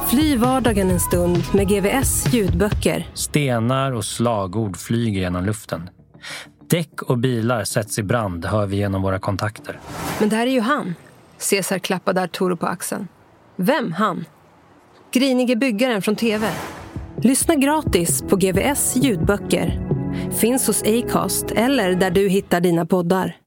Fly vardagen en stund med GVS ljudböcker. Stenar och slagord flyger genom luften. Däck och bilar sätts i brand, hör vi genom våra kontakter. Men det här är ju han. Cesar klappade Arturo på axeln. Vem han? Grinige byggaren från TV. Lyssna gratis på GVS ljudböcker. Finns hos Acast eller där du hittar dina poddar.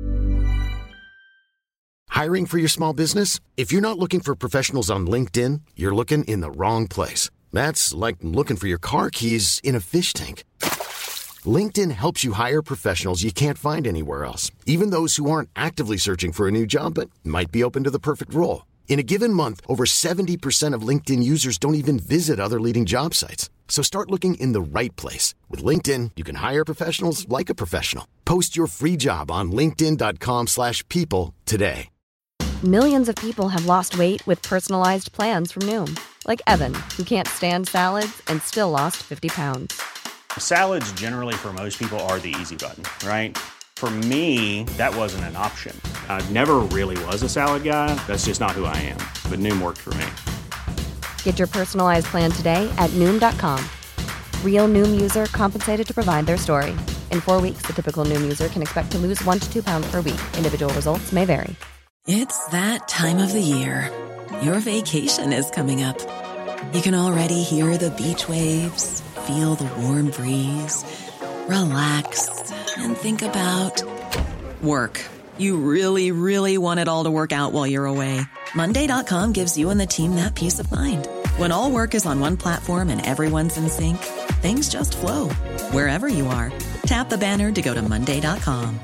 Hiring for your small business? If you're not looking for professionals on LinkedIn, you're looking in the wrong place. That's like looking for your car keys in a fish tank. LinkedIn helps you hire professionals you can't find anywhere else, even those who aren't actively searching for a new job but might be open to the perfect role. In a given month, over 70% of LinkedIn users don't even visit other leading job sites. So start looking in the right place. With LinkedIn, you can hire professionals like a professional. Post your free job on linkedin.com/people today. Millions of people have lost weight with personalized plans from Noom. Like Evan, who can't stand salads and still lost 50 pounds. Salads generally for most people are the easy button, right? For me, that wasn't an option. I never really was a salad guy. That's just not who I am. But Noom worked for me. Get your personalized plan today at Noom.com. Real Noom user compensated to provide their story. In 4 weeks, the typical Noom user can expect to lose 1 to 2 pounds per week. Individual results may vary. It's that time of the year. Your vacation is coming up. You can already hear the beach waves, feel the warm breeze, relax, and think about work. You really, really want it all to work out while you're away. Monday.com gives you and the team that peace of mind. When all work is on one platform and everyone's in sync, things just flow. Wherever you are, tap the banner to go to Monday.com.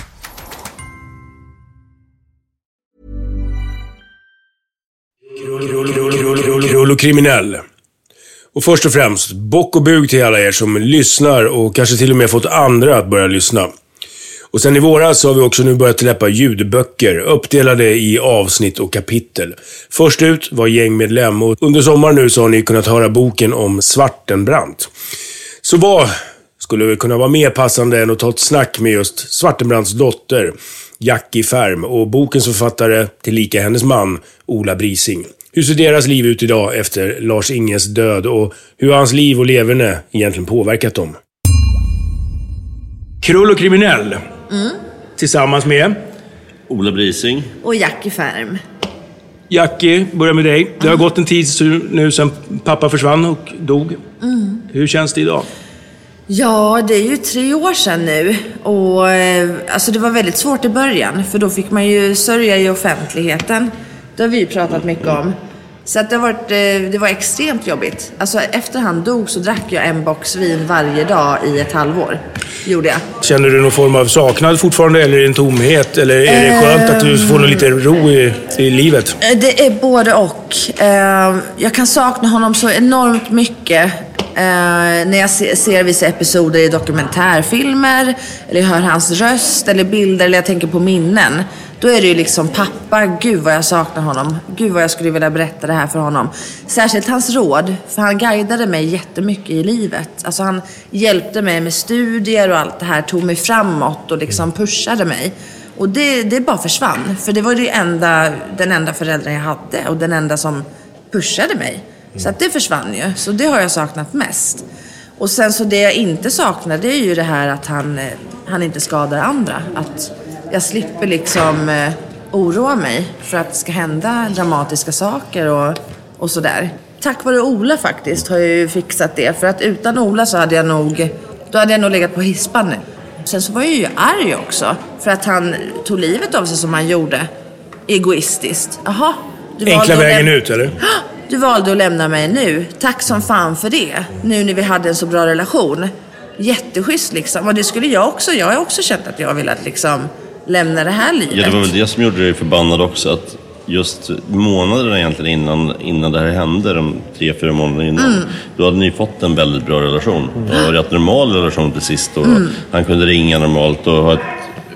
Krull och kriminell. Och först och främst, bock och bug till alla er som lyssnar och kanske till och med fått andra att börja lyssna. Och sen i våras så har vi också nu börjat släppa ljudböcker uppdelade i avsnitt och kapitel. Först ut var gängmedlem och under sommaren nu så har ni kunnat höra boken om Svartenbrandt. Så vad skulle det kunna vara mer passande än att ta ett snack med just Svartenbrandts dotter, Jackie Färm, och bokens författare tillika hennes man, Ola Brising. Hur ser deras liv ut idag efter Lars-Inges död och hur har hans liv och leverne egentligen påverkat dem? Krull och kriminell. Tillsammans med Ola Brising och Jackie Färm. Jackie, börja med dig. Det har gått en tid nu sedan pappa försvann och dog. Hur känns det idag? Ja, det är ju 3 år sedan nu. Och alltså det var väldigt svårt i början. För då fick man ju sörja i offentligheten. Det har vi pratat mycket om. Så att det var extremt jobbigt. Alltså efter han dog så drack jag en box vin varje dag i ett halvår. Gjorde jag. Känner du någon form av saknad fortfarande eller en tomhet? Eller är det skönt att du får lite ro i livet? Det är både och. Jag kan sakna honom så enormt mycket. När jag ser vissa episoder i dokumentärfilmer. Eller jag hör hans röst eller bilder. Eller jag tänker på minnen. Då är det ju liksom pappa, gud vad jag saknar honom. Gud vad jag skulle vilja berätta det här för honom. Särskilt hans råd, för han guidade mig jättemycket i livet. Alltså han hjälpte mig med studier och allt det här. Tog mig framåt och liksom pushade mig. Och det bara försvann. För det var den enda föräldern jag hade. Och den enda som pushade mig. Så att det försvann ju. Så det har jag saknat mest. Och sen så det jag inte saknar, det är ju det här att han inte skadar andra. Att jag slipper liksom oroa mig för att det ska hända dramatiska saker och sådär. Tack vare Ola faktiskt har jag ju fixat det. För att utan Ola så hade jag nog legat på hispan nu. Sen så var jag ju arg också. För att han tog livet av sig som han gjorde. Egoistiskt. Jaha. Enkla vägen ut, eller? Du valde att lämna mig nu. Tack som fan för det. Nu när vi hade en så bra relation. Jätteschysst liksom. Och det skulle jag också. Jag har också känt att jag ville liksom lämna det här livet. Ja, det var väl det som gjorde dig förbannad också. Att just månaderna egentligen innan det här hände, de 3-4 månader innan, då hade ni fått en väldigt bra relation. Det var en rätt normal relation till sist. Och han kunde ringa normalt och ha ett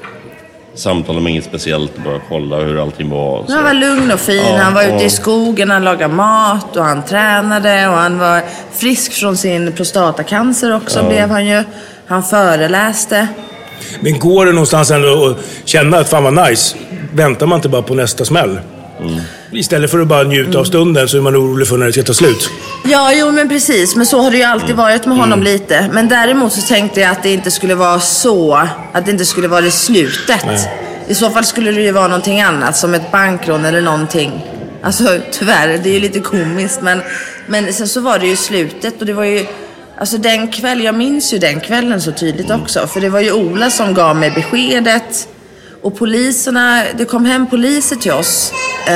samtal om inget speciellt och bara kolla hur allting var. Han var lugn och fin, han var ute i skogen, han lagade mat och han tränade och han var frisk från sin prostatacancer också blev han ju. Han föreläste. Men går det någonstans ändå att känna att fan var nice? Väntar man inte bara på nästa smäll? Istället för att bara njuta av stunden så är man orolig för när det ska ta slut. Ja, jo men precis. Men så har det ju alltid varit med honom lite. Men däremot så tänkte jag att det inte skulle vara så. Att det inte skulle vara det slutet. I så fall skulle det ju vara någonting annat. Som ett bankrån eller någonting. Alltså tyvärr, det är ju lite komiskt. Men sen så var det ju slutet. Och det var ju... Alltså den kväll, jag minns ju den kvällen så tydligt också. För det var ju Ola som gav mig beskedet. Och poliserna, det kom hem poliser till oss.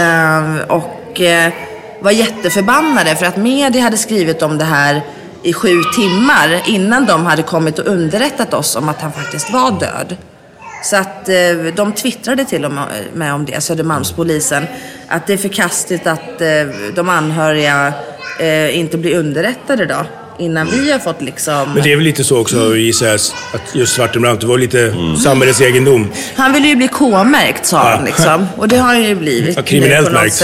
Och var jätteförbannade för att media hade skrivit om det här i 7 timmar innan de hade kommit och underrättat oss om att han faktiskt var död. Så att de twittrade till och med om det, Södermalmspolisen, att det är förkastligt att de anhöriga inte blir underrättade då. Innan vi har fått liksom... Men det är väl lite så också gissar att just Svartenbrandt, det var lite samhällets egendom. Han ville ju bli K-märkt, sa han liksom. Och det har han ju blivit. Ja, kriminellt märkt.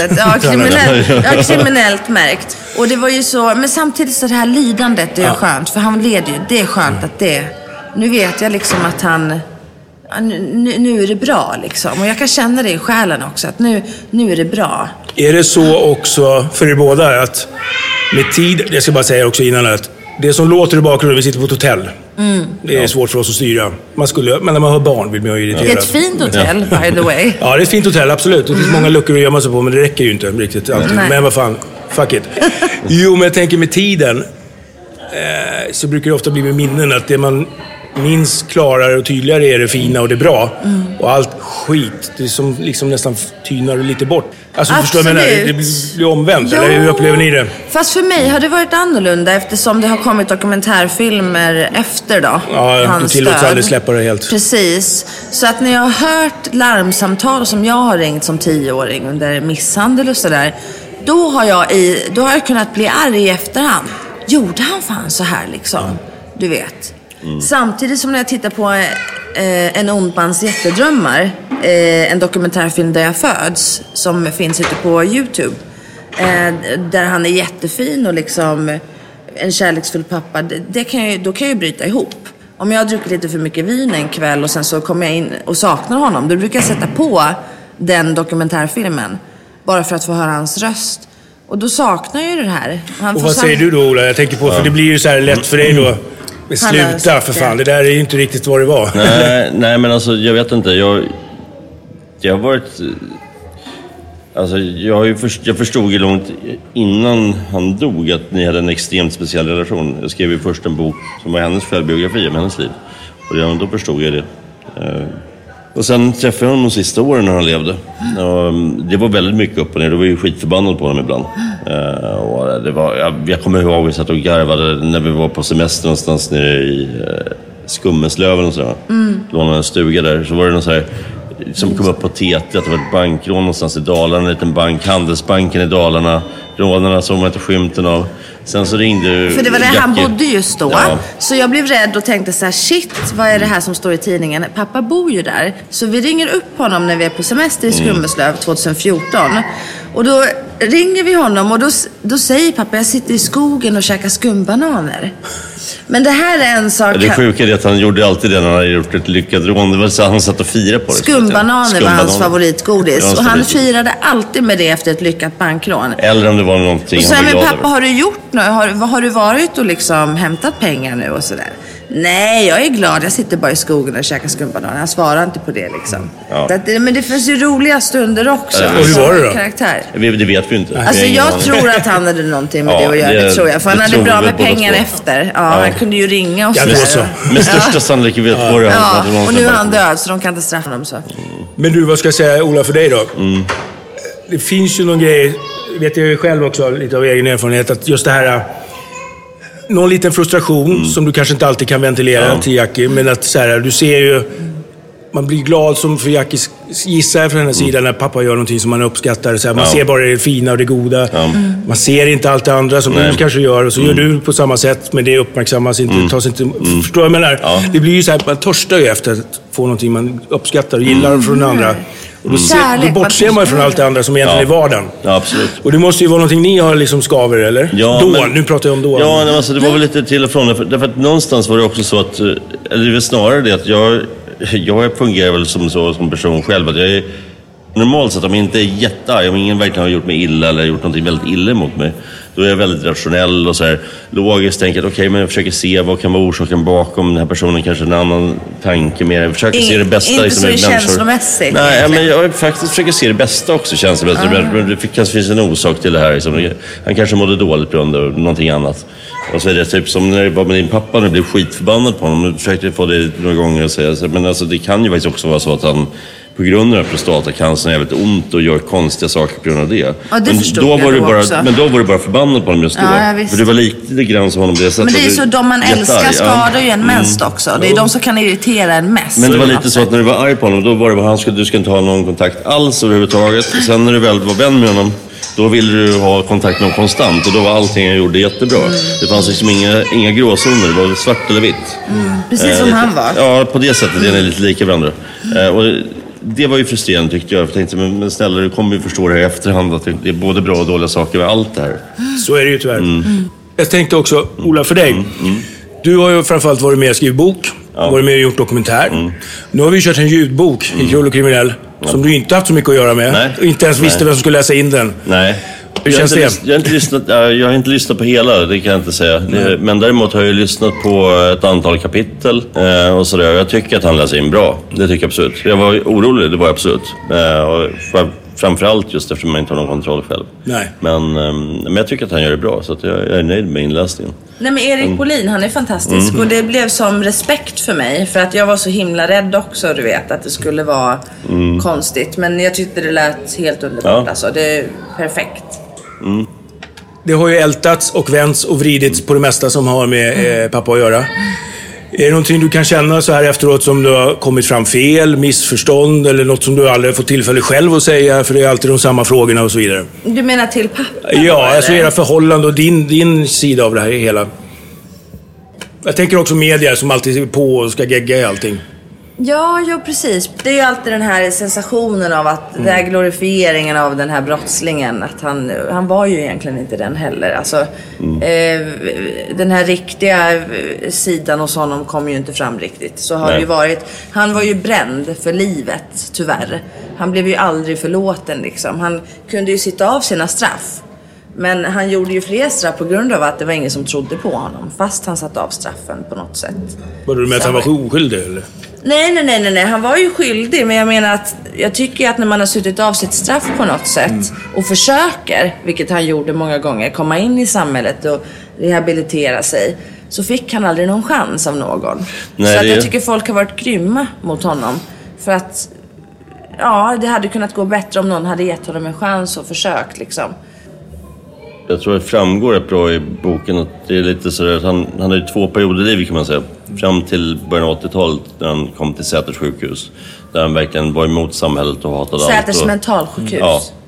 Kriminellt märkt. Och det var ju så... Men samtidigt så det här lidandet, det är skönt. För han led ju. Det är skönt att det... Nu vet jag liksom att han... Nu är det bra liksom. Och jag kan känna det i själen också. Att nu är det bra. Är det så också för er båda att... Med tid, jag ska bara säga också innan att det som låter i bakgrunden, vi sitter på ett hotell. Det är svårt för oss att styra. Men när man har barn vill man ju irriterad. Det är ett fint hotell, by the way. Ja, det är ett fint hotell, absolut. Det finns många luckor att gömma sig på, men det räcker ju inte riktigt alltid. Men vad fan, fuck it. Jo, men jag tänker med tiden så brukar det ofta bli med minnen att det man minns klarare och tydligare är det fina och det bra. Och allt skit, det är som liksom nästan tynar lite bort. Alltså förstår jag, det blir omvänt, eller hur upplever ni det? Fast för mig har det varit annorlunda eftersom det har kommit dokumentärfilmer efter då. Ja, du tillåts aldrig släppa det helt. Precis. Så att när jag har hört larmsamtal som jag har ringt som 10-åring under misshandel och sådär, då har jag kunnat bli arg i efterhand. Gjorde han fan så här liksom? Du vet. Samtidigt som när jag tittar på En ond mans jättedrömmar, en dokumentärfilm där jag föds, som finns ute på YouTube, där han är jättefin och liksom en kärleksfull pappa, då kan jag ju bryta ihop. Om jag har druckit lite för mycket vin en kväll och sen så kommer jag in och saknar honom, då brukar jag sätta på den dokumentärfilmen bara för att få höra hans röst. Och då saknar jag ju det här. Och vad säger du då, Ola? Jag tänker på, för det blir ju så här lätt för dig då. Men sluta för fan, det där är ju inte riktigt vad det var. Nej, men alltså jag vet inte. Jag har varit... Alltså jag förstod ju långt innan han dog att ni hade en extremt speciell relation. Jag skrev ju först en bok som var hennes självbiografi om hennes liv. Och då förstod jag det. Och sen träffade jag honom de sista åren när han levde. Och det var väldigt mycket upp och ner. Det var ju skitförbannad på honom ibland. Och det var, jag kommer ihåg att vi satt och garvade när vi var på semester någonstans nere i Skummeslöven och sådär. Lånade en stuga där. Så var det någon så här som kom upp på TT att det var ett bankrån någonstans i Dalarna. En liten bank, Handelsbanken i Dalarna. Rånarna som man inte skymten av. Sen så ringde... För det var där han bodde just då. Ja. Så jag blev rädd och tänkte så här: shit, vad är det här som står i tidningen? Pappa bor ju där. Så vi ringer upp honom när vi är på semester i Skummeslöv 2014. Och då ringer vi honom och då säger pappa: jag sitter i skogen och käkar skumbananer. Men det här är en sak... Det sjuka är att han gjorde alltid det när han hade gjort ett lyckat rån. Det var så han satt och firade på det. Skumbananer var hans favoritgodis. Och han firade alltid med det efter ett lyckat bankrån. Eller om det var någonting han var glad över. Pappa, har du gjort något? Har du varit och liksom hämtat pengar nu och sådär? Nej, jag är glad. Jag sitter bara i skogen och käkar skumbananer. Han svarar inte på det liksom. Ja. Men det finns ju roliga stunder också. Och hur var det då? Karaktär. Det vet vi inte. Alltså jag tror att han hade någonting med det att göra. Det tror jag. För han hade bra med pengar efter. Ja, han kunde ju ringa och sådär. Med största sannolikhet var det. Ja, och nu är han död så de kan inte straffa honom så. Men du, vad ska jag säga, Ola, för dig då? Det finns ju någon grej, vet jag ju själv också, lite av egen erfarenhet, att just det här... Någon liten frustration som du kanske inte alltid kan ventilera till Jackie, men att så här, du ser ju, man blir glad som för Jackie, gissar jag från hennes sida, när pappa gör någonting som man uppskattar. Så här, man ser bara det fina och det goda. Man ser inte allt det andra som du kanske gör, och så gör du på samma sätt, men det uppmärksammas inte, tas inte. Förstår jag menar? Det blir ju så här, man törstar ju efter att få någonting man uppskattar och gillar från den andra. Och då bortser man från allt det andra som egentligen är vardagen. Ja, absolut. Och det måste ju vara någonting ni har liksom skaver, eller? Ja, nu pratar jag om då. Ja, alltså, det var väl lite till och från. Därför att någonstans var det också så att, eller det är väl snarare det att jag fungerar väl som person själv. Att jag är Normalt sett, om jag inte är jättearg, om ingen verkligen har gjort mig illa eller gjort någonting väldigt illa emot mig, då är jag väldigt rationell och så här logiskt tänker att okej, men jag försöker se vad kan vara orsaken bakom den här personen, kanske en annan tanke mer. Jag försöker se det bästa. Inte liksom, så känslomässigt. Nej, men jag faktiskt försöker se det bästa också, känslomässigt. Men det kanske finns en orsak till det här. Liksom. Han kanske mådde dåligt på grund av någonting annat. Och så är det typ som när det var med din pappa, när du blev skitförbannad på honom. Jag försökte få det några gånger och säga. Men alltså, det kan ju faktiskt också vara så att han på grund av prostatacancer är väldigt ont och gör konstiga saker på grund av det. Ja, det men då var du bara, men då var du bara förbannad på honom just då. Ja, för du var lite grann som honom det sättet. Men det är så, de man älskar skadar ju en mest också. Det är de som kan irritera en mest. Men det var lite så att när du var arg på honom, då var det bara du ska inte ha någon kontakt alls överhuvudtaget. Och sen när du väl var vän med honom, då ville du ha kontakt med honom konstant. Och då var allting jag gjorde jättebra. Det fanns liksom inga gråzoner, det var svart eller vitt. Precis som han var. Ja, på det sättet är ni lite lika varandra. Och det var ju frustrerande tyckte jag. Jag tänkte, men snälla, du kommer ju förstå det här i efterhand, att det är både bra och dåliga saker med allt det här. Så är det ju tyvärr. Jag tänkte också, Ola, för dig. Du har ju framförallt varit med och skrivit bok. Varit med och gjort dokumentär. Nu har vi kört en ljudbok i Krull och kriminell. Som du inte haft så mycket att göra med. Nej. Och inte ens visste vem som skulle läsa in den. Nej. Hur känns det? Jag har inte lyssnat på hela, det kan jag inte säga. Men däremot har jag lyssnat på ett antal kapitel och sådär. Jag tycker att han läser in bra. Det tycker jag absolut. Jag var orolig, det var jag absolut. Framförallt just eftersom man inte har någon kontroll själv. Nej. Men jag tycker att han gör det bra, så att jag är nöjd med inläsningen. Nej, men Erik Bolin, han är fantastisk. Och det blev som respekt för mig. För att jag var så himla rädd också, du vet, att det skulle vara konstigt. Men jag tyckte det lät helt underbart. Alltså, det är perfekt. Det har ju ältats och vänts och vridits på det mesta som har med pappa att göra. Är det någonting du kan känna så här efteråt som du har kommit fram fel, missförstånd eller något som du aldrig fått tillfälle själv att säga, för det är alltid de samma frågorna och så vidare? Du menar till pappa? Ja, alltså era förhållande och din sida av det här hela. Jag tänker också media som alltid är på och ska gegga i allting. Ja, precis. Det är ju alltid den här sensationen av att den här glorifieringen av den här brottslingen, att han var ju egentligen inte den heller. Alltså, den här riktiga sidan hos honom kom ju inte fram riktigt. Så har det ju varit. Han var ju bränd för livet, tyvärr. Han blev ju aldrig förlåten liksom. Han kunde ju sitta av sina straff. Men han gjorde ju fler straff på grund av att det var ingen som trodde på honom. Fast han satt av straffen på något sätt. Var du med att han var oskyldig eller? Nej. Han var ju skyldig. Men jag menar att jag tycker att när man har suttit av sitt straff på något sätt och försöker, vilket han gjorde många gånger, komma in i samhället och rehabilitera sig, så fick han aldrig någon chans av någon. Nej, så att jag tycker folk har varit grymma mot honom. För att det hade kunnat gå bättre om någon hade gett honom en chans och försökt liksom. Jag tror det framgår rätt bra i boken att det är lite sådär att han hade ju 2 perioder i livet, kan man säga. Fram till början av 80-talet när han kom till Säters sjukhus. Där han verkligen var emot samhället och hatade allt. Säters mentalsjukhus.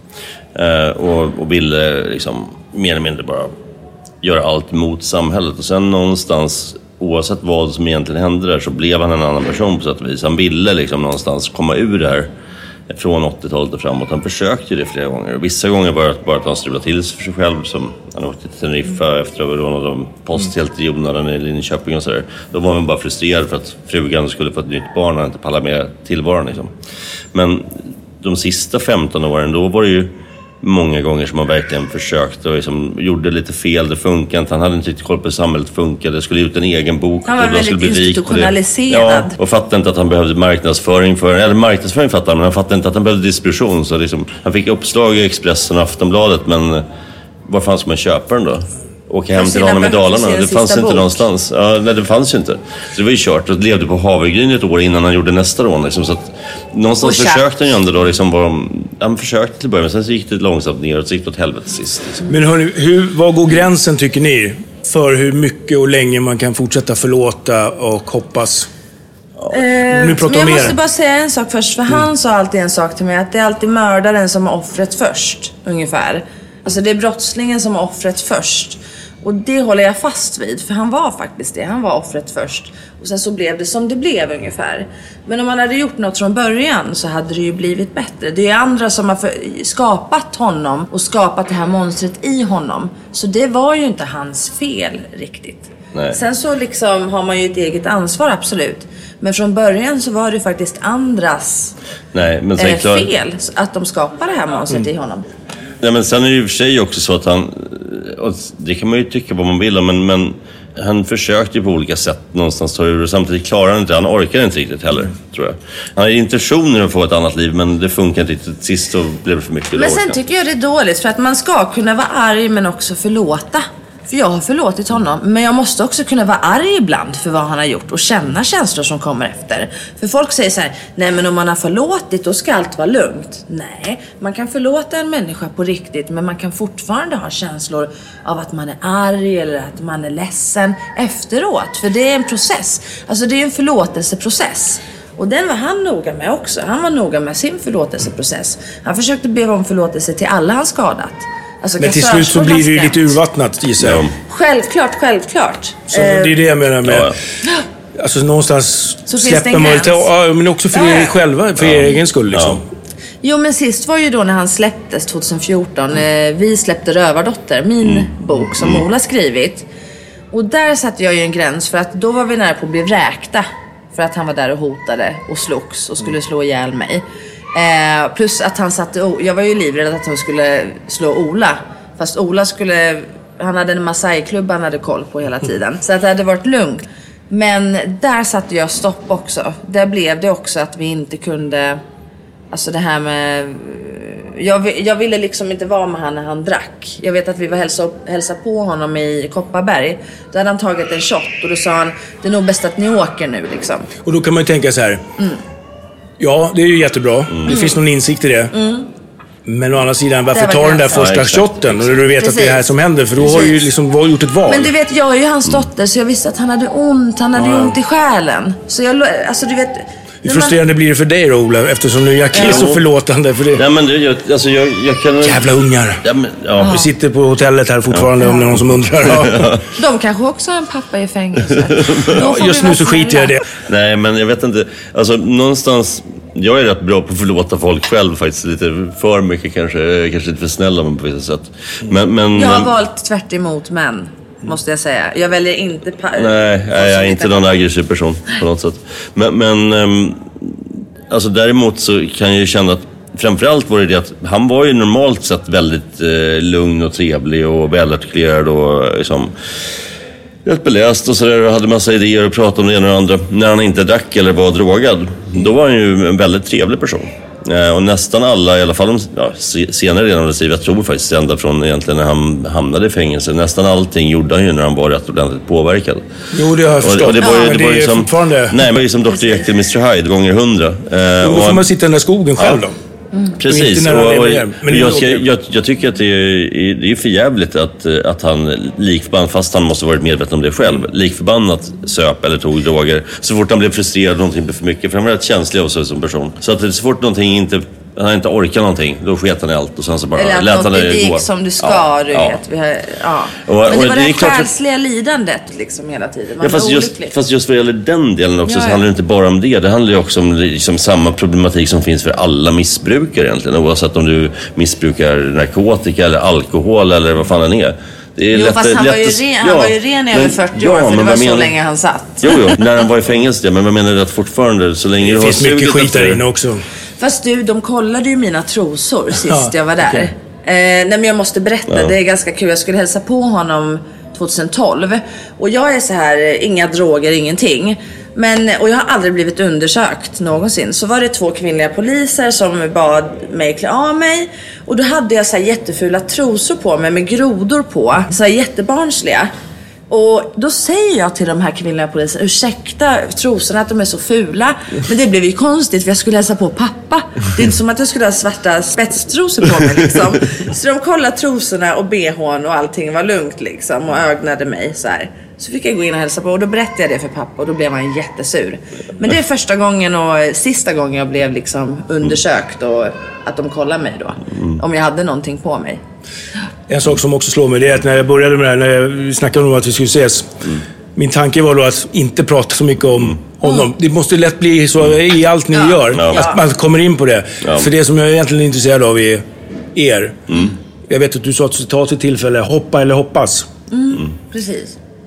Ja. Och ville liksom mer eller mindre bara göra allt mot samhället. Och sen någonstans, oavsett vad som egentligen hände där, så blev han en annan person på sätt och vis. Han ville liksom någonstans komma ur det här från 80-talet och framåt. Han försökte det flera gånger. Vissa gånger var det bara att han strulade till sig för sig själv. Som han åkte till Teneriffa efter att ha rånat de post helt i Jonaden i Linköping och sådär. Då var han bara frustrerad för att frugan skulle få ett nytt barn och inte palla med tillvaron liksom. Men de sista 15 åren, då var det ju många gånger som han verkligen försökte och liksom gjorde lite fel, det funkade inte. Han hade inte riktigt koll på hur samhället funkade. Det skulle ut en egen bok. Han var väldigt institutionaliserad. Och fattade inte att han behövde marknadsföring eller marknadsföring fattade han, men han fattade inte att han behövde distribution. Så liksom, han fick uppslag i Expressen och Aftonbladet, men var fanns man köper den då? Åka hem till honom i Dalarna. Det fanns inte någonstans. Ja, nej, det fanns ju inte. Så det var ju kört. Och levde på havregryn ett år innan han gjorde nästa rån. Liksom, så att någonstans försökte han ju ändå då. Liksom, han försökte till början, men sen så gick det långsamt ner och så gick det åt helvete sist. Liksom. Men hörni, vad går gränsen tycker ni? För hur mycket och länge man kan fortsätta förlåta och hoppas? Men jag måste bara säga en sak först. För han sa alltid en sak till mig. Att det är alltid mördaren som är offret först. Ungefär. Alltså det är brottslingen som är offret först. Och det håller jag fast vid. För han var faktiskt det. Han var offret först. Och sen så blev det som det blev ungefär. Men om man hade gjort något från början så hade det ju blivit bättre. Det är andra som har skapat honom och skapat det här monstret i honom. Så det var ju inte hans fel riktigt. Nej. Sen så liksom har man ju ett eget ansvar, absolut. Men från början så var det faktiskt andras fel att de skapar det här monstret i honom. Ja, men sen är det ju för sig också så att han, och det kan man ju tycka vad man vill om, men han försökte ju på olika sätt någonstans ta ur, och samtidigt klarar han inte, han orkar inte riktigt heller, tror jag. Han har intentioner att få ett annat liv, men det funkar inte riktigt. Sist så blev det för mycket. Men sen tycker jag det är dåligt, för att man ska kunna vara arg men också förlåta. För jag har förlåtit honom, men jag måste också kunna vara arg ibland för vad han har gjort och känna känslor som kommer efter. För folk säger så här: nej, men om man har förlåtit då ska allt vara lugnt. Nej, man kan förlåta en människa på riktigt, men man kan fortfarande ha känslor av att man är arg eller att man är ledsen efteråt. För det är en process, alltså det är en förlåtelseprocess. Och den var han noga med också. Han var noga med sin förlåtelseprocess. Han försökte be om förlåtelse till alla han skadat. Alltså, men till slut så blir det ju lite urvattnat, gissar jag. Självklart. Så det är det jag menar med... Alltså någonstans så släpper man lite... Ja, men också för er själva, för er egen skull liksom. Jo, men sist var ju då när han släpptes 2014. Vi släppte Rövardotter, min bok som Ola skrivit. Och där satte jag ju en gräns, för att då var vi nära på att bli vräkta. För att han var där och hotade och slogs och skulle slå ihjäl mig. Plus att han satte... Jag var ju livrädd att han skulle slå Ola. Fast Ola skulle... Han hade en Masai-klubb han hade koll på hela tiden. Så att det hade varit lugnt. Men där satte jag stopp också. Där blev det också att vi inte kunde... Alltså det här med... Jag ville liksom inte vara med han när han drack. Jag vet att vi var hälsa på honom i Kopparberg. Då hade han tagit en shot och då sa han: det är nog bäst att ni åker nu liksom. Och då kan man ju tänka så här... Ja, det är ju jättebra. Det finns någon insikt i det. Men å andra sidan, varför tar den där första shotten? Och du vet att det är det här som händer. För då har ju liksom gjort ett val. Men du vet, jag är ju hans dotter, så jag visste att han hade ont. Han hade ont i själen. Så jag, alltså du vet... Hur frustrerande blir det för dig då, Ola? Eftersom nu jag är så förlåtande för det. Ja, men jag kan... Jävla ungar. Vi sitter på hotellet här fortfarande om det är någon som undrar. De kanske också har en pappa i fängelse. Just nu så skiter jag i det. Nej, men jag vet inte. Alltså någonstans... Jag är rätt bra på att förlåta folk själv faktiskt. Lite för mycket kanske lite för snälla på vissa sätt. Men jag har valt tvärt emot män, måste jag säga. Jag väljer inte... Nej, jag är inte någon aggressiv person på något sätt. Men alltså däremot så kan jag ju känna att framförallt var det att han var ju normalt sett väldigt lugn och trevlig och välartikulerad och liksom rätt beläst och sådär, och hade massa idéer och pratade om det ena och det andra. När han inte drack eller var drogad, då var han ju en väldigt trevlig person. Och nästan alla, i alla fall senare redan av livet, jag tror faktiskt ända från egentligen när han hamnade i fängelse, nästan allting gjorde han ju när han var rätt ordentligt påverkad. Jo, det har jag förstått. Och det var ju som, fortfarande... Nej, men som Dr. Jekyll Mr. Hyde gånger 100. Då får man sitta i den där skogen själv då. Precis, och jag tycker att det är för jävligt att han likförbannat, fast han måste varit medveten om det själv, likförbannat söp eller tog droger så fort han blev frustrerad och någonting blev för mycket, för han var rätt känslig av sig som person. Så att så fort han inte orkar någonting, då sket han i allt och sen så bara eller lät han det gå. gick som du ska, du vet. Men det var det själsliga lidandet liksom hela tiden. Man fast just vad gäller den delen också så handlar det inte bara om det. Det handlar ju också om liksom samma problematik som finns för alla missbrukare egentligen. Oavsett om du missbrukar narkotika eller alkohol eller vad fan det är. Fast han var ju ren i över 40 år, för det var så länge han satt. Jo, när han var i fängelse, men vad menar du att fortfarande så länge det finns mycket skit där inne också. Fast de kollade ju mina trosor sist jag var där. Okay. Nej, men jag måste berätta, det är ganska kul. Jag skulle hälsa på honom 2012. Och jag är så här, inga droger, ingenting. Och jag har aldrig blivit undersökt någonsin. Så var det 2 kvinnliga poliser som bad mig klä av mig. Och då hade jag så här jättefula trosor på mig med grodor på. Så här jättebarnsliga. Och då säger jag till de här kvinnliga poliserna: ursäkta trosorna att de är så fula. Men det blev ju konstigt, för jag skulle hälsa på pappa. Det är inte som att jag skulle ha svarta spetstrosor på mig liksom. Så de kollade trosorna och BH:n och allting var lugnt liksom. Och ögnade mig så här. Så fick jag gå in och hälsa på, och då berättade jag det för pappa, och då blev han jättesur. Men det är första gången och sista gången jag blev liksom undersökt, och att de kollade mig då. Om jag hade någonting på mig. En sak som också slår mig, det är att när jag började med det här, när vi snackade om att vi skulle ses, min tanke var då att inte prata så mycket om honom. Det måste lätt bli så i allt ni gör, att man kommer in på det. För det som jag är egentligen intresserad av är er. Jag vet att du sa ett citat till tillfälle: hoppa eller hoppas. Precis.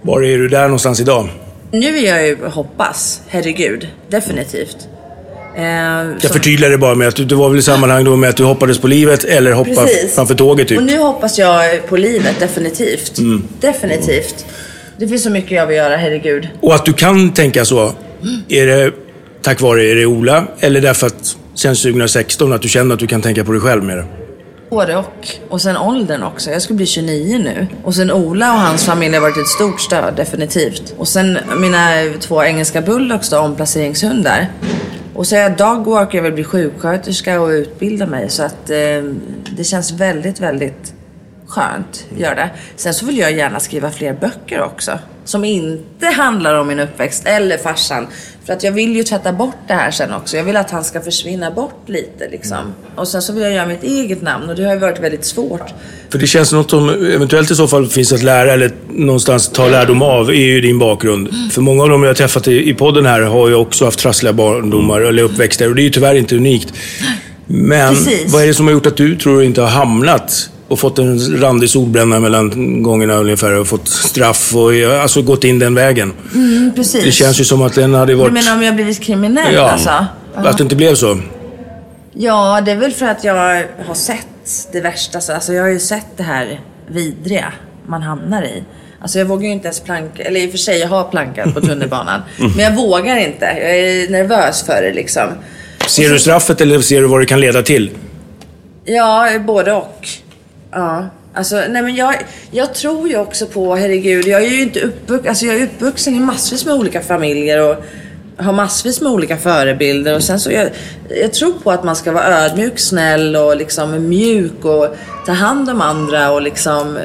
Var är du där någonstans idag? Nu är jag ju hoppas, herregud, definitivt. Jag förtydligar det bara med att du var väl i sammanhang då med att du hoppades på livet eller hoppa framför tåget typ. Och nu hoppas jag på livet, definitivt. Definitivt. Det finns så mycket jag vill göra, herregud. Och att du kan tänka så, är det tack vare är det Ola eller därför att sen 2016 att du känner att du kan tänka på dig själv med det? Både och sen åldern också. Jag ska bli 29 nu. Och sen Ola och hans familj har varit ett stort stöd, definitivt. Och sen mina 2 engelska bulldogs då, omplaceringshundar. Och så är jag dogwalker, jag vill bli sjuksköterska och utbilda mig. Så att det känns väldigt, väldigt skönt, gör det. Sen så vill jag gärna skriva fler böcker också. Som inte handlar om min uppväxt eller farsan. För att jag vill ju tvätta bort det här sen också. Jag vill att han ska försvinna bort lite liksom. Och sen så vill jag göra mitt eget namn. Och det har ju varit väldigt svårt. För det känns något som eventuellt i så fall finns att lära eller någonstans ta lärdom av är ju din bakgrund. För många av dem jag har träffat i podden här har ju också haft trassliga barndomar eller uppväxter. Och det är ju tyvärr inte unikt. Men vad är det som har gjort att du tror inte har hamnat och fått en randig solbränna mellan gångerna ungefär och fått straff och alltså gått in den vägen? Precis. Det känns ju som att den hade varit... Du menar om jag blivit kriminell alltså? Att det inte blev så? Ja, det är väl för att jag har sett det värsta. Alltså jag har ju sett det här vidriga man hamnar i. Alltså jag vågar ju inte ens planka. Eller i och för sig, jag har plankat på tunnelbanan. Men jag vågar inte. Jag är nervös för det liksom. Ser du straffet eller ser du vad det kan leda till? Ja, både och. Ja, alltså nej men jag tror ju också på, herregud, jag är ju inte jag är uppvuxen i massvis med olika familjer och har massvis med olika förebilder och sen så jag tror på att man ska vara ödmjuk, snäll och liksom mjuk och ta hand om andra och liksom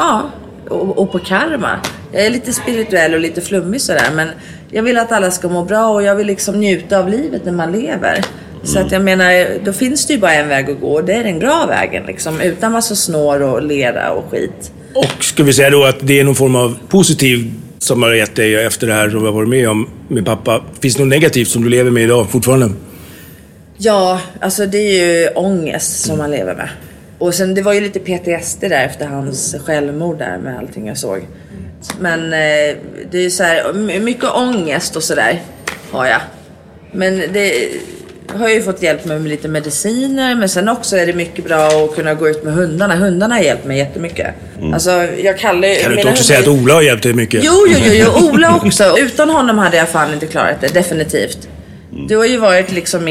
och på karma. Jag är lite spirituell och lite flummig sådär, men jag vill att alla ska må bra och jag vill liksom njuta av livet när man lever. Så att jag menar, då finns det ju bara en väg att gå och det är den bra vägen liksom, utan massa snår och lera och skit. Och ska vi säga då att det är någon form av positiv som har gett dig efter det här som vi har varit med om med pappa. Finns det något negativt som du lever med idag fortfarande? Ja, alltså det är ju ångest som man lever med. Och sen det var ju lite PTSD där efter hans självmord där med allting jag såg. Men det är ju så här, mycket ångest och sådär har jag. Men det har jag ju fått hjälp med lite mediciner. Men sen också är det mycket bra att kunna gå ut med hundarna. Hundarna har hjälpt mig jättemycket. Alltså jag kallar... Kan du inte också säga att Ola har hjälpt dig mycket? Jo, Ola också. Utan honom hade jag fan inte klarat det, definitivt. Du har ju varit liksom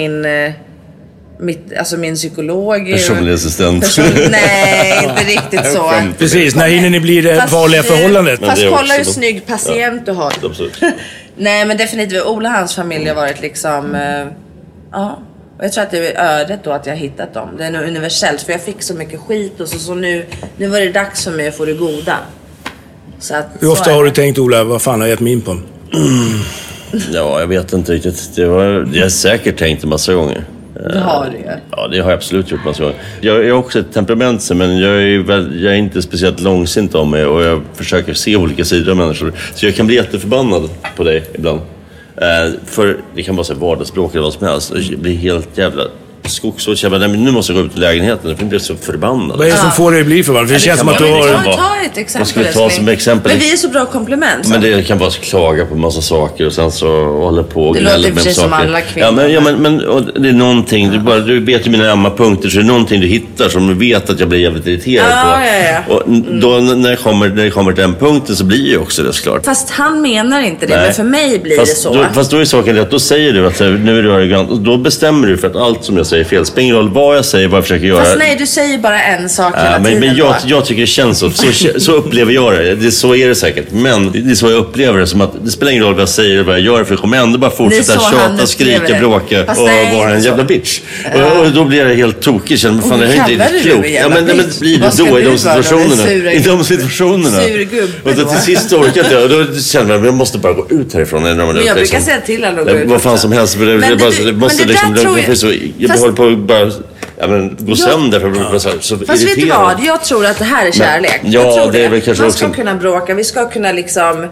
min psykolog. Personlig assistent. Nej, inte riktigt så. Precis, när hinner ni bli det vanliga förhållandet? Fast kolla hur snygg patient du har. Absolut. Nej, men definitivt Ola och hans familj har varit liksom... Ja, och jag tror att det är ödet då att jag har hittat dem. Det är nog universellt, för jag fick så mycket skit och så nu var det dags för mig att få det goda. Så att, hur ofta har du tänkt, Ola, vad fan har jag gett mig in på? Ja, jag vet inte riktigt. Jag har säkert tänkt en massa gånger. Det har du ju. Ja, det har jag absolut gjort massa gånger. Jag är också ett temperament, men jag är inte speciellt långsint om mig och jag försöker se olika sidor av människor. Så jag kan bli jätteförbannad på dig ibland. För det kan vara så vardagsspråk eller vad som helst. Det blir helt jävla skogsvård. Jag bara, nej, men nu måste jag gå ut i lägenheten. För jag blir så förbannad. Vad är det som får dig att bli förbannad? För det känns som att du har... Ta ett exempel. Vad ska vi ta som exempel? Men vi är så bra komplement. Så. Men det kan bara klaga på massa saker och sen så håller på och gnälla med saker. Som alla kvinnor. Men det är någonting. Du vet ju mina ömma punkter, så det är någonting du hittar som du vet att jag blir jävligt irriterad på. Ja. Och då när det kommer till den punkten så blir ju också det såklart. Fast han menar inte det, men för mig blir det så. Fast då är saken att då säger du att nu är du arrogant och då bestämmer du för att allt som jag säger är fel. Spelar ingen roll vad jag säger, vad jag försöker göra. Fast nej, du säger bara en sak hela tiden. Men jag tycker det känns så upplever jag det. Så är det säkert. Men det är så jag upplever det, som att det spelar ingen roll vad jag säger eller vad jag gör, för jag kommer ändå bara fortsätta tjata, skrika, bråka och vara en jävla bitch. Och då blir jag helt tokig. Känner fan, det är inte riktigt klokt. Ja, men blir det då i de situationerna? I de situationerna. Och då till sist orkar jag. Och då känner jag att jag måste bara gå ut härifrån. Men jag brukar säga till alla att gå ut. Vad fan som helst. Det måste liksom... Jag håller på bara... gå sönder för så fast vet du vad? Jag tror att det här är kärlek. Ja, jag tror det är väl kanske man också... ska kunna bråka. Vi ska kunna liksom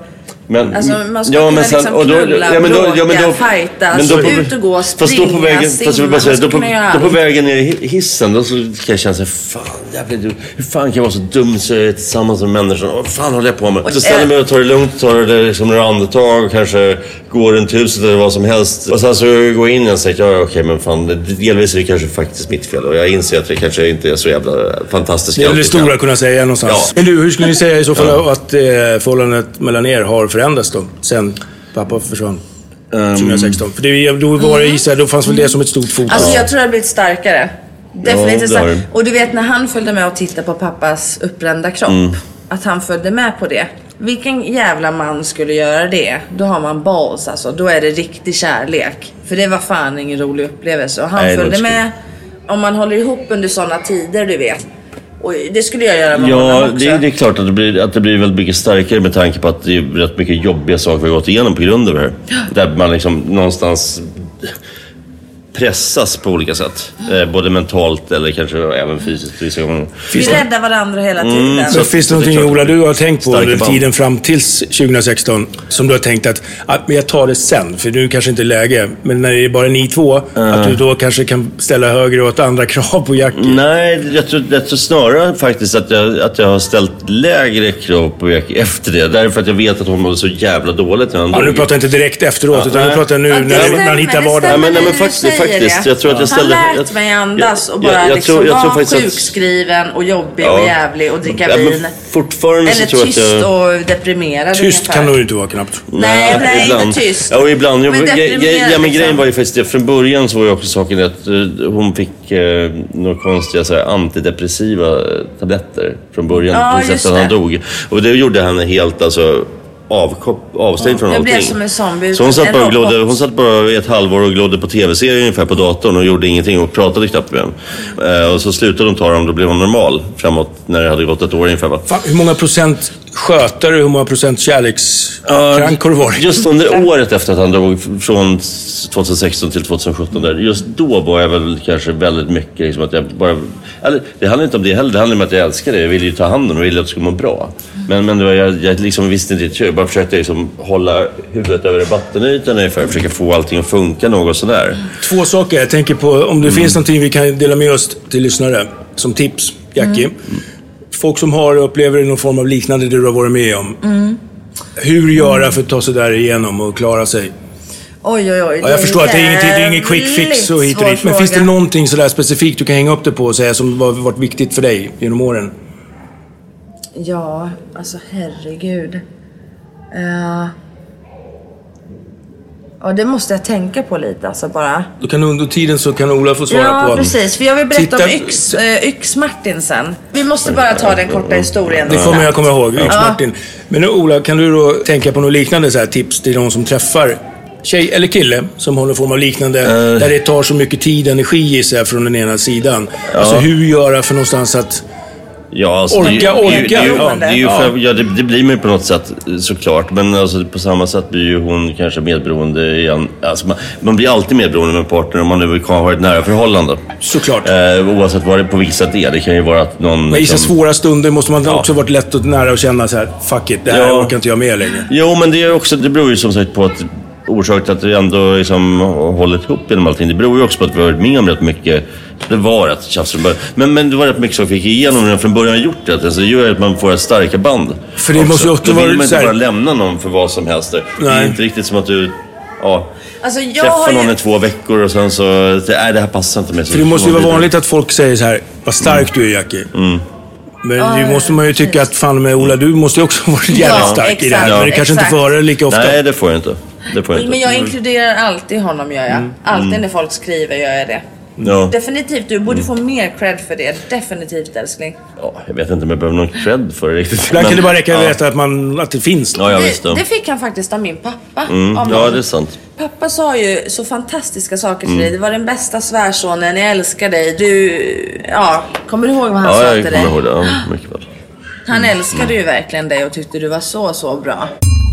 Men, alltså man ska kunna liksom knulla, bråka, fightas, ut och gå, springa, simma. Då på vägen ner i hissen, då så kan jag känna sig, fan jävlar, hur fan kan jag vara så dum så jag är tillsammans med människan? Vad fan håller jag på med? Så ställer jag mig och tar det lugnt, tar det liksom några andetag och kanske går runt huset eller vad som helst. Och sen så går jag in och säger okej, men fan, delvis är det kanske faktiskt mitt fel. Och jag inser att det kanske inte är så jävla fantastiskt. Det är det stora kunna säga någonstans. Ja. Men du, hur skulle ni säga i så fall att förhållandet mellan er har förändrats då? Sen pappa försvann 2016. För då var det i sig, då fanns väl det som ett stort fokus. Alltså jag tror det har blivit starkare. Definitivt starkare. Och du vet när han följde med och tittade på pappas upprända kropp. Att han följde med på det. Vilken jävla man skulle göra det? Då har man balls alltså. Då är det riktig kärlek. För det var fan ingen rolig upplevelse. Och han följde med. Om man håller ihop under sådana tider, du vet. Och det skulle jag göra med honom också. Ja, det är klart att det blir väldigt mycket starkare med tanke på att det är rätt mycket jobbiga saker vi har gått igenom på grund av det här. Där man liksom någonstans pressas på olika sätt. Både mentalt eller kanske även fysiskt. Vi räddar varandra hela tiden. Så finns det någonting, Ola, du har tänkt på under tiden fram till 2016 som du har tänkt att men jag tar det sen, för nu kanske inte är läge. Men när det är bara ni två, att du då kanske kan ställa högre och andra krav på Jackie? Nej, jag tror snarare faktiskt att jag har ställt lägre krav på Jackie efter det. Därför att jag vet att hon mådde så jävla dåligt när han dog. Nu pratar jag inte direkt efteråt, utan nu pratar jag nu när han hittar vardagen. Men faktiskt, jag tror att jag ställde... Han lärt mig andas och bara liksom vara sjukskriven och jobbig och jävlig och dricka vin. Fortfarande eller så tror tyst att och deprimerad. Tyst ungefär. kan nog inte vara knappt. Nej, ibland. inte tyst. Ja, och ibland. Men Men grejen var ju faktiskt det. Från början så var ju också saken att hon fick några konstiga så här, antidepressiva tabletter från början. Precis att han dog. Och det gjorde henne helt alltså... avstängd från allting. Som en zombie. Så hon satt bara ett halvår och glodde på tv-serier ungefär på datorn och gjorde ingenting och pratade knappt med henne. Och så slutade de ta dem, då blev hon normal framåt när det hade gått ett år ungefär. Fan, hur många procent skötare, hur många procent kärlekskrank har det varit? Just under året efter att han dog från 2016 till 2017 där, just då var jag väl kanske väldigt mycket liksom att jag bara, eller, det handlar inte om det heller, det handlar om att jag älskar det, jag ville ju ta hand om det och ville att det skulle må bra. Men det var, jag liksom visste inte, jag bara försökte liksom hålla huvudet över vattenytan ungefär, försöka få allting att funka något sådär. Två saker, jag tänker på om det finns någonting vi kan dela med oss till lyssnare som tips, Jackie. Folk som har upplever någon form av liknande det du har varit med om. Hur göra för att ta sig där igenom och klara sig? Oj. Ja, jag förstår att det är ingen quick fix och hit och dit. Men finns det någonting sådär specifikt du kan hänga upp det på och säga som har varit viktigt för dig genom åren? Ja, alltså herregud. Ja, det måste jag tänka på lite alltså bara. Då kan under tiden så kan Ola få svara på. Ja, precis. För jag vill berätta om Yx-Martin sen. Vi måste bara ta den korta historien. Det kommer jag komma ihåg, Yx-Martin. Men nu, Ola, kan du då tänka på något liknande så här tips till de som träffar tjej eller kille som har någon form av liknande där det tar så mycket tid och energi i sig från den ena sidan. Alltså hur göra för någonstans att alltså, orka. Det blir mig på något sätt såklart, men alltså, på samma sätt blir ju hon kanske medberoende igen. Alltså, man blir alltid medberoende med en partner om man nu kan ha ett nära förhållande. Såklart. Oavsett vad det på vissa det är. Det kan ju vara att någon... Men i så svåra stunder måste man också varit lätt och nära och känna så här: fuck it, det här orkar inte jag med längre. Jo, men det är också, det beror ju som sagt på att orsaken att det ändå liksom hållit ihop genom allting. Det beror ju också på att vi har varit med om rätt mycket. Det var rätt tjafs. Men det var rätt mycket som vi fick igenom när från början gjort det. Alltså det gör att man får ett starka band. För det måste ju också vara man inte bara lämna någon för vad som helst. Det är inte riktigt som att du alltså, träffar någon i 2 veckor och sen så det här passar inte med. För det måste ju vara vanligt att folk säger så här: vad stark du är, Jackie. Men det måste man ju tycka att fan med Ola, du måste ju också vara jävligt stark i det här. Men det kanske inte får det lika ofta. Nej, det får jag inte. Men jag inkluderar alltid honom, gör jag. Alltid när folk skriver gör jag det. Ja. Definitivt, du borde få mer cred för det. Definitivt, älskling. Ja, jag vet inte om jag behöver någon cred för det riktigt. Ibland kan det bara räcka att veta att det finns. Det fick han faktiskt av min pappa. Ja, det är sant. Pappa sa ju så fantastiska saker till dig. Det var den bästa svärsonen, jag älskar dig. Kommer du ihåg vad han sa till dig? Ja, jag kommer ihåg det. Ja, mycket väl. Han älskade ju verkligen dig och tyckte du var så bra.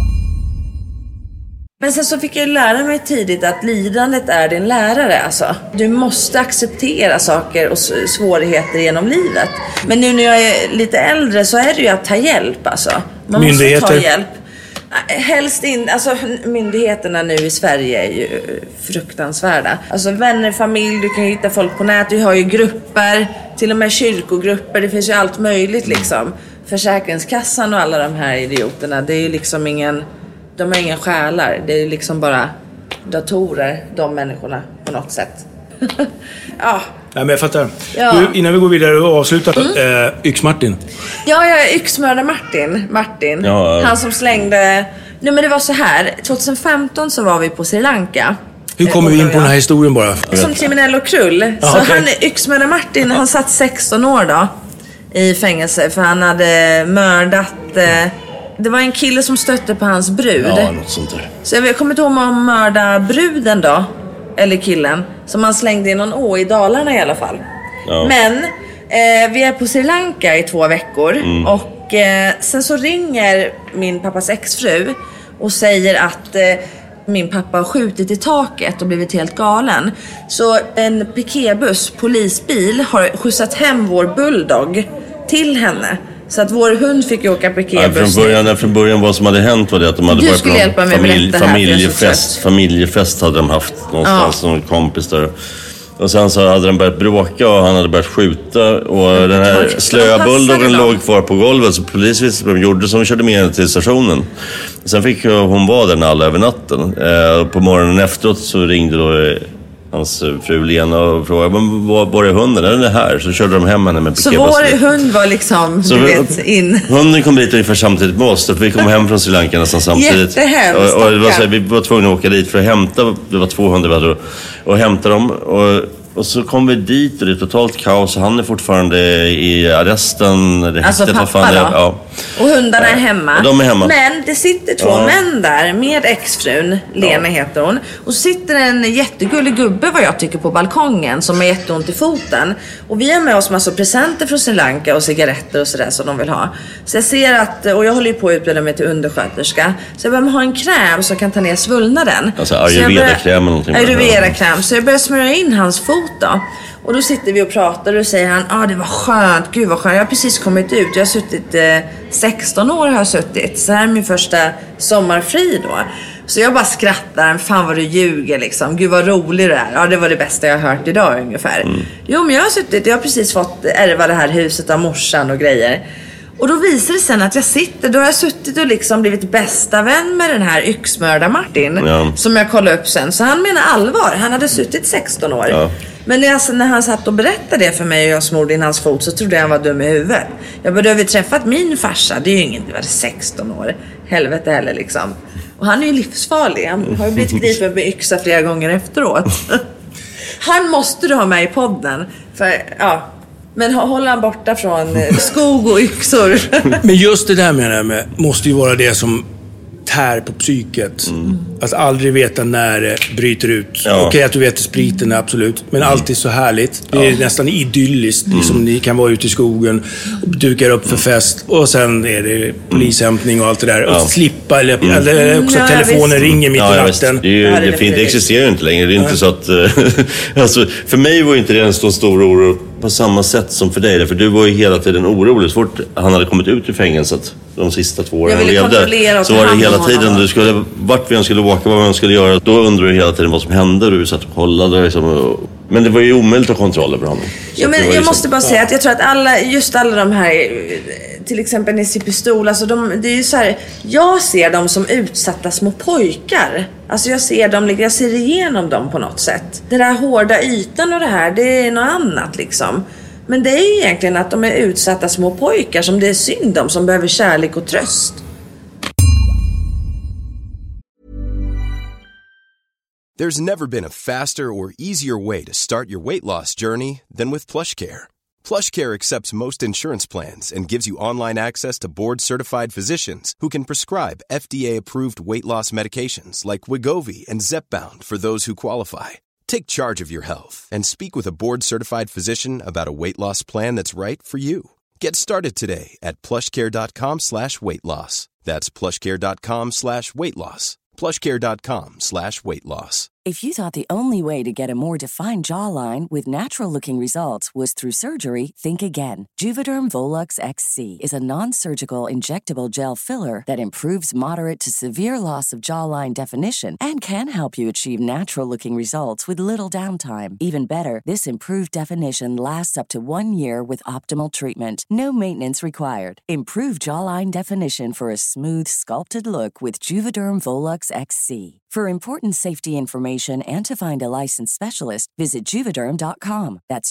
Men sen så fick jag lära mig tidigt att lidandet är din lärare. Alltså. Du måste acceptera saker och svårigheter genom livet. Men nu när jag är lite äldre så är det ju att ta hjälp. Alltså. Man måste ta hjälp. Helst inte, alltså myndigheterna nu i Sverige är ju fruktansvärda. Alltså vänner, familj, du kan hitta folk på nätet, du har ju grupper, till och med kyrkogrupper, det finns ju allt möjligt liksom. Försäkringskassan och alla de här idioterna, det är ju liksom de har inga själar, det är ju liksom bara datorer, de människorna på något sätt. Ja. Nej, men jag fattar. Ja. Du, innan vi går vidare och avslutar, Yx-Martin. Ja, Yxmördar Martin. Ja. Han som slängde... Nej, men det var så här. 2015 så var vi på Sri Lanka. Hur kommer vi in på den här historien bara? Som kriminell och krull. Så okay. han, Yxmördar Martin, han satt 16 år då i fängelse. För han hade mördat... Det var en kille som stötte på hans brud. Ja, något sånt där. Så jag kommer inte ihåg om han mördade bruden då. Eller killen. Som han slängde i någon å i Dalarna i alla fall. Ja. Men vi är på Sri Lanka i 2 veckor. Och sen så ringer min pappas exfru och säger att min pappa har skjutit i taket och blivit helt galen. Så en piketbuss, polisbil, har skjutsat hem vår bulldog till henne. Så att vår hund fick ju åka piketbuss. Från början vad som hade hänt var det att de hade varit familjefest hade de haft någonstans, någon kompis där. Och sen så hade de börjat bråka och han hade börjat skjuta. Och den här slöa bulldogen låg kvar på golvet. Så polisen gjorde som körde med henne till stationen. Sen fick hon vara där alla över natten. På morgonen efteråt så ringde då hans fru Lena och frågade, men var är hunden? Är den här? Så körde de hem henne med piketbussen. Så vår hund var liksom, så du vet, in. Hunden kom dit ungefär samtidigt med oss. Vi kom hem från Sri Lanka nästan samtidigt. Jättehemskt. Och det var så här, vi var tvungna att åka dit för att hämta, det var 200 vi hade och hämta dem. Och så kom vi dit och det är totalt kaos. Han är fortfarande i arresten. Alltså pappa då? Ja. Och hundarna är hemma. Och de är hemma. Men det sitter 2 män där med exfrun. Lena heter hon. Och så sitter en jättegullig gubbe vad jag tycker på balkongen som har jätteont i foten. Och vi har med oss massa presenter från Sri Lanka och cigaretter och sådär som de vill ha. Så jag ser att, och jag håller ju på att utbilda mig till undersköterska. Så jag behöver ha en kräm som kan ta ner svullnaden. Alltså Ayurveda-kräm eller någonting. Ayurveda-kräm. Så jag börjar smörja in hans fot då. Och då sitter vi och pratar och då säger han, det var skönt, gud vad skönt, jag har precis kommit ut, jag har suttit 16 år har jag suttit, så här är min första sommarfri då. Så jag bara skrattar, fan vad du ljuger liksom, gud vad rolig du är, ja det var det bästa jag har hört idag ungefär. Jo men jag har precis fått ärva det här huset av morsan och grejer. Och då visar det sen att då har jag suttit och liksom blivit bästa vän med den här Yxmördar Martin. Som jag kollade upp sen. Så han menar allvar, han hade suttit 16 år. Ja. Men när han satt och berättade det för mig och jag smorde in hans fot så trodde jag han var dum i huvudet. Jag bara, du har vi träffat min farsa, det är ju ingen, det var 16 år. Helvete heller liksom. Och han är ju livsfarlig, han har ju blivit gripen med yxa flera gånger efteråt. Han måste du ha med i podden. För, men håller han borta från skog och yxor. Men just det där med måste ju vara det som tär på psyket. Att aldrig veta när det bryter ut. Okej, att du vet spriten är absolut. Men alltid så härligt. Det är nästan idylliskt. Liksom, ni kan vara ute i skogen och dukar upp för fest. Och sen är det polishämtning och allt det där. Och slippa, eller också telefonen ringer mitt i natten. Det existerar inte längre. Det är inte så att... alltså, för mig var inte det en stor oro på samma sätt som för dig. För du var ju hela tiden orolig. Så fort han hade kommit ut ur fängelset de sista 2 åren han levde, så var det hela tiden du skulle, vart vi än skulle åka, vad man skulle göra, då undrar du hela tiden vad som hände. Du satt och kollade liksom, men det var ju omöjligt att kontroll över honom. Jo, men jag måste bara säga att jag tror att alla de här, till exempel Nisse Pistol, alltså det är ju så här, jag ser dem som utsatta små pojkar. Alltså jag ser igenom dem på något sätt. Den där hårda ytan och det här, det är något annat liksom. Men det är ju egentligen att de är utsatta små pojkar som det är synd om, som behöver kärlek och tröst. There's never been a faster or easier way to start your weight loss journey than with PlushCare. PlushCare accepts most insurance plans and gives you online access to board-certified physicians who can prescribe FDA-approved weight loss medications like Wegovy and Zepbound for those who qualify. Take charge of your health and speak with a board-certified physician about a weight loss plan that's right for you. Get started today at plushcare.com/weightloss. That's plushcare.com/weightloss. plushcare.com/weightloss. If you thought the only way to get a more defined jawline with natural-looking results was through surgery, think again. Juvederm Volux XC is a non-surgical injectable gel filler that improves moderate to severe loss of jawline definition and can help you achieve natural-looking results with little downtime. Even better, this improved definition lasts up to 1 year with optimal treatment. No maintenance required. Improve jawline definition for a smooth, sculpted look with Juvederm Volux XC. For important safety information and to find a licensed specialist, visit Juvederm.com. That's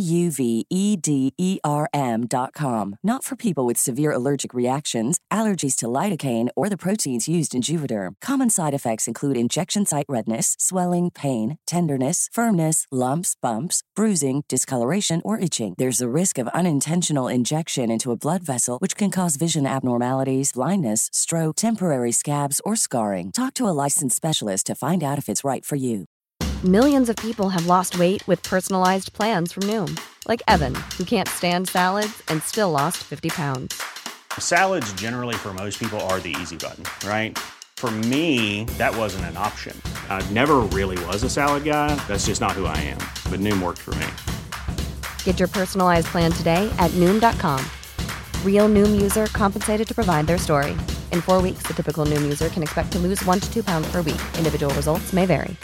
JUVEDERM.com. Not for people with severe allergic reactions, allergies to lidocaine, or the proteins used in Juvederm. Common side effects include injection site redness, swelling, pain, tenderness, firmness, lumps, bumps, bruising, discoloration, or itching. There's a risk of unintentional injection into a blood vessel, which can cause vision abnormalities, blindness, stroke, temporary scabs, or scarring. Talk to a licensed specialist to find out if it's right for you. Millions of people have lost weight with personalized plans from Noom. Like Evan, who can't stand salads and still lost 50 pounds. Salads generally for most people are the easy button, right? For me, that wasn't an option. I never really was a salad guy. That's just not who I am. But Noom worked for me. Get your personalized plan today at Noom.com. Real Noom user compensated to provide their story. In 4 weeks, the typical Noom user can expect to lose 1 to 2 pounds per week. Individual results may vary.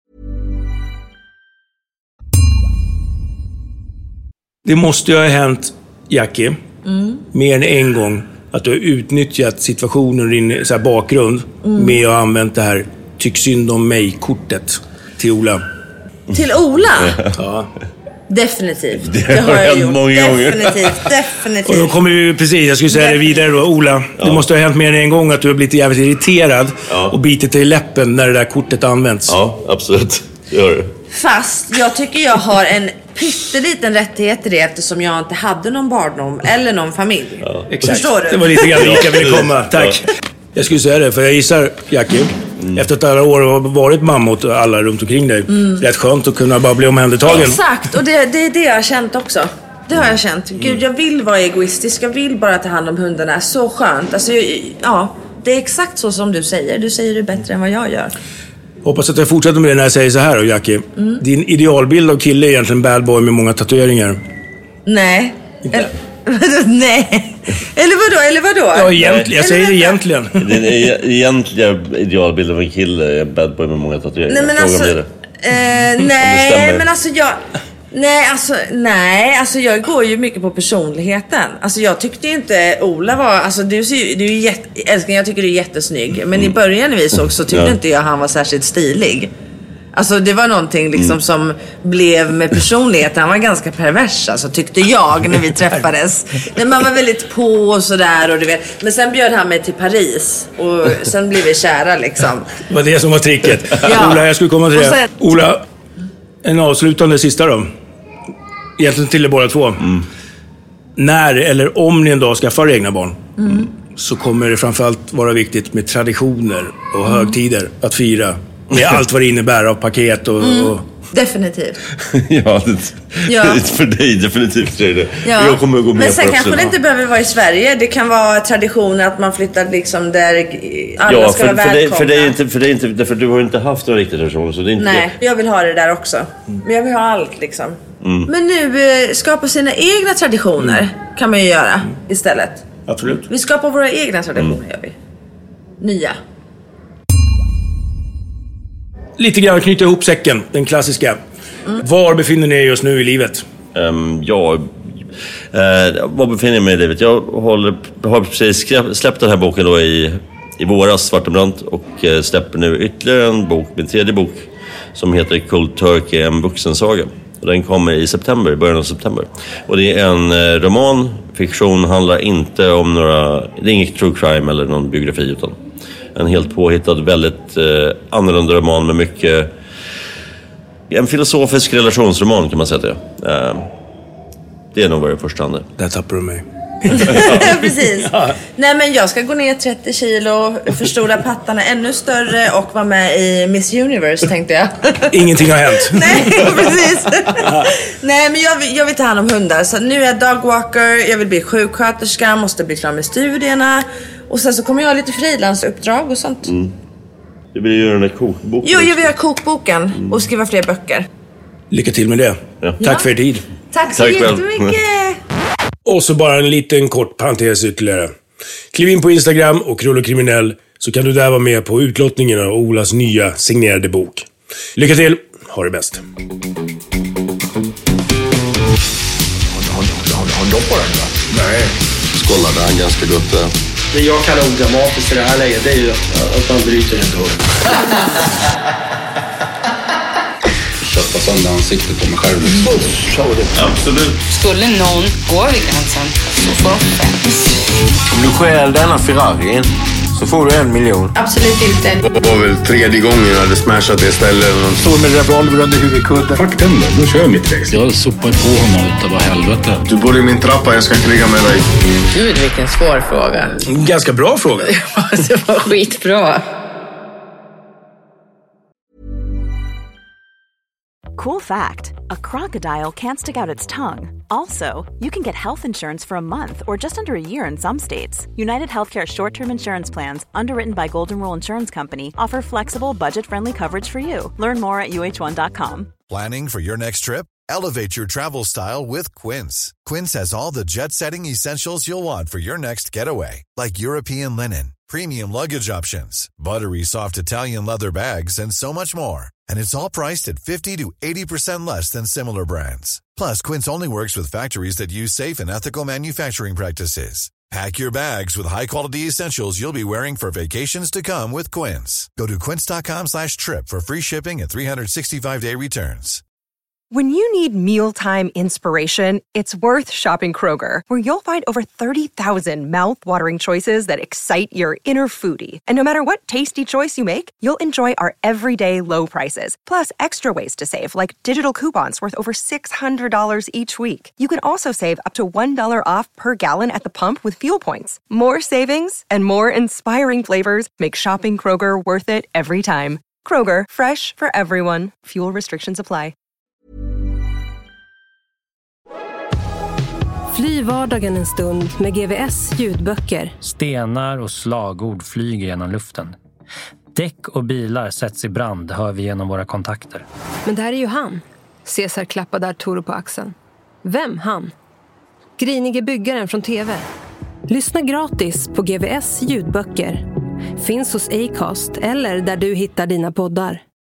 Det måste ju ha hänt, Jackie, mer än en gång att du har utnyttjat situationen och din så här bakgrund med att ha använt det här tyck synd om mig-kortet till Ola. Till Ola? Ja. Definitivt. Det har jag gjort många gånger. Definitivt. Och då kommer vi precis, jag skulle säga det vidare då. Ola, det måste ha hänt mer än en gång att du har blivit jävligt irriterad och bitit dig i läppen när det där kortet används. Ja, absolut. Det gör det. Fast jag tycker jag har en pytteliten rättighet till det eftersom jag inte hade någon barndom eller någon familj. Ja, exakt. Förstår du? Det var lite grann dit jag ville komma. Tack. Jag skulle säga det, för jag gissar, Jackie, efter att alla år har varit mamma åt alla runt omkring dig. Rätt skönt att kunna bara bli omhändertagen. Exakt, och det är det jag har känt också. Det har jag känt. Gud, jag vill vara egoistisk. Jag vill bara ta hand om hundarna. Så skönt. Alltså, ja, det är exakt så som du säger. Du säger det bättre än vad jag gör. Hoppas att jag fortsätter med det när jag säger så här då, Jackie. Din idealbild av kille är egentligen bad boy med många tatueringar. Nej. Nej. Eller vadå? Ja, egentligen. Jag säger det egentligen. Din egentliga idealbild av en kille är bad boy med många tatueringar. Nej, men alltså... Nej, alltså jag går ju mycket på personligheten. Alltså jag tyckte inte Ola var... Alltså du är ju älskling, jag tycker du är jättesnygg. Men i början när vi såg så tyckte inte jag han var särskilt stilig. Alltså det var någonting liksom som blev med personligheten. Han var ganska pervers, alltså, tyckte jag när vi träffades. Men man var väldigt på och sådär, och du vet. Men sen bjöd han mig till Paris och sen blev vi kära liksom. Det var det som var tricket. Ja. Ola, jag skulle komma till det. Ola, en avslutande sista då. Egentligen till er båda två. När eller om ni en dag skaffar egna barn, så kommer det framförallt vara viktigt med traditioner och högtider att fira. Med allt vad det innebär av paket och... Definitivt. Ja, för dig definitivt är det. Ja. Jag kommer att gå med. Men sen kanske det inte behöver vara i Sverige. Det kan vara traditioner att man flyttar liksom där alla ska vara välkomna. För dig inte, därför du har inte haft några riktiga traditioner, så det är inte. Nej, jag vill ha det där också. Men jag vill ha allt liksom. Men nu skapa sina egna traditioner kan man ju göra istället. Absolut. Vi skapar våra egna traditioner, gör vi. Nya. Lite grann knyta ihop säcken, den klassiska. Var befinner ni er just nu i livet? Var befinner jag mig i livet? Jag har precis släppt den här boken då i våras, Svartenbrandt, och släpper nu ytterligare en bok, min tredje bok, som heter Cold Turkey, en vuxensaga. Och den kommer i september, början av september. Och det är en roman, fiktion, handlar inte om det är inget true crime eller någon biografi, utan en helt påhittad, väldigt annorlunda roman med mycket... En filosofisk relationsroman kan man säga det. Det är nog vad det första hand är. Där tappar du mig. Precis. Nej, men jag ska gå ner 30 kilo, förstora pattarna ännu större och vara med i Miss Universe, tänkte jag. Ingenting har hänt. Nej, precis. Nej, men jag vill ta hand om hundar. Så nu är jag dogwalker, jag vill bli sjuksköterska, måste bli klar med studierna. Och sen så kommer jag ha lite frilansuppdrag och sånt. Du vill göra den där kokboken. Jo, jag vill göra kokboken och skriva fler böcker. Lycka till med det. Ja. Tack för er tid. Tack så jättemycket. Och så bara en liten kort parentes ytterligare. Kliv in på Instagram och Krull och Kriminell så kan du där vara med på utlottningen av Olas nya signerade bok. Lycka till, ha det bäst. Har du på den då? Nej. Skållade han ganska gott. Det jag kallar odramatiskt i det här läget, det är ju att man bryter en dörr. Köpa sönder ansiktet på mig själv. Absolut. Skulle någon gå vid gränsen så får Om du stjäl denna Ferrarin så får du 1 miljon. absolut inte. Det var väl 3:e gången jag hade smashat det stället. Står med revolver under huvudkudden. Fuck den då kör jag mitt race. Jag sopar på honom utav vad helvete. Du bor i min trappa, jag ska kriga med dig. Gud, vilken svår fråga. Ganska bra fråga. Det var skitbra. Cool fact, a crocodile can't stick out its tongue. Also, you can get health insurance for a month or just under a year in some states. United Healthcare short-term insurance plans, underwritten by Golden Rule Insurance Company, offer flexible, budget-friendly coverage for you. Learn more at uh1.com. Planning for your next trip? Elevate your travel style with Quince. Quince has all the jet-setting essentials you'll want for your next getaway, like European linen, premium luggage options, buttery soft Italian leather bags, and so much more. And it's all priced at 50 to 80% less than similar brands. Plus, Quince only works with factories that use safe and ethical manufacturing practices. Pack your bags with high-quality essentials you'll be wearing for vacations to come with Quince. Go to quince.com/trip for free shipping and 365-day returns. When you need mealtime inspiration, it's worth shopping Kroger, where you'll find over 30,000 mouth-watering choices that excite your inner foodie. And no matter what tasty choice you make, you'll enjoy our everyday low prices, plus extra ways to save, like digital coupons worth over $600 each week. You can also save up to $1 off per gallon at the pump with fuel points. More savings and more inspiring flavors make shopping Kroger worth it every time. Kroger, fresh for everyone. Fuel restrictions apply. Fly vardagen en stund med GVS ljudböcker. Stenar och slagord flyger genom luften. Däck och bilar sätts i brand, hör vi genom våra kontakter. Men där är ju han. Cesar klappar där Toro på axeln. Vem han? Grinige byggaren från TV. Lyssna gratis på GVS ljudböcker. Finns hos Acast eller där du hittar dina poddar.